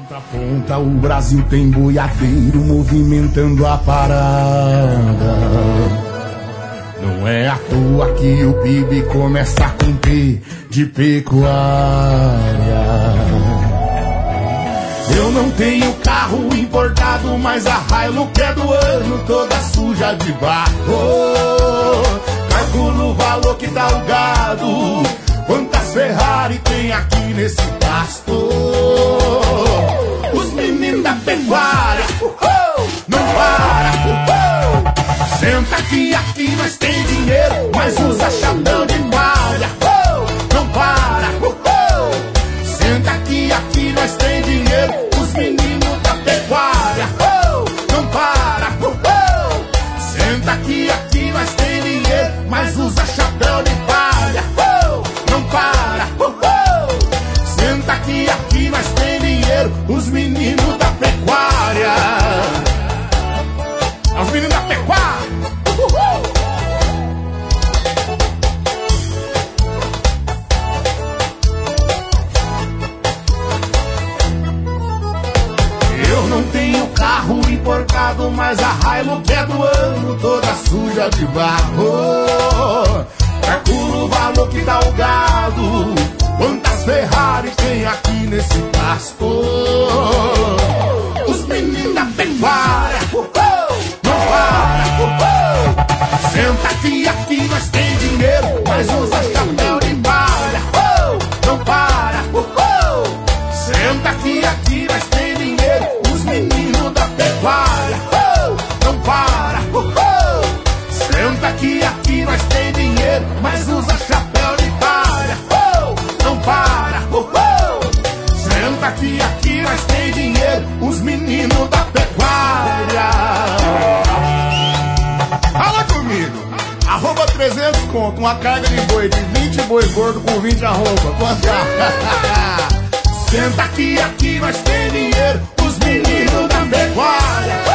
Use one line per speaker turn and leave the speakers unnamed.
ponta a ponta o Brasil tem boiadeiro movimentando a parada. Não é à toa que o PIB começa com P de pecuária. Eu não tenho carro importado, mas a Hilux é do ano, toda suja de barro. Calculo o valor que dá o gado, quantas Ferrari tem aqui nesse pasto. Os meninos da pecuária não para. Senta aqui nós tem dinheiro, mas usa chapéu de palha. Não para. Senta aqui nós tem dinheiro, os meninos da pecuária não para. Senta aqui nós tem dinheiro, mas usa chapéu de palha. Não para. Senta aqui nós tem dinheiro, os meninos da pecuária. Os meninos da pecuária. Eu não tenho carro importado, mas a Hilux é do ano, toda suja de barro. Calculo o valor que dá o gado, quantas Ferrari tem aqui nesse pasto. Os meninos da pecuária não para. Senta aqui nós tem dinheiro, mas usa chapéu de palha. Não para. Senta aqui nós tem dinheiro, os meninos da pecuária não para. Senta aqui nós tem dinheiro, mas usa chapéu de palha. Não para. Senta aqui nós tem dinheiro, os meninos da pecuária. Fala comigo. Arroba 300 conto, uma carga de boi de 20 boi gordo com 20 arroba. Quanto? Senta aqui nós tem dinheiro, os meninos da pecuária